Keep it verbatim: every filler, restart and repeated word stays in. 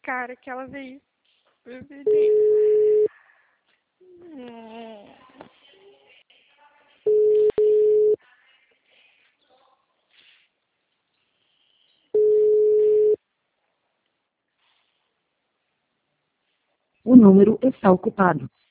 cara que ela veio. Hum. O número está ocupado.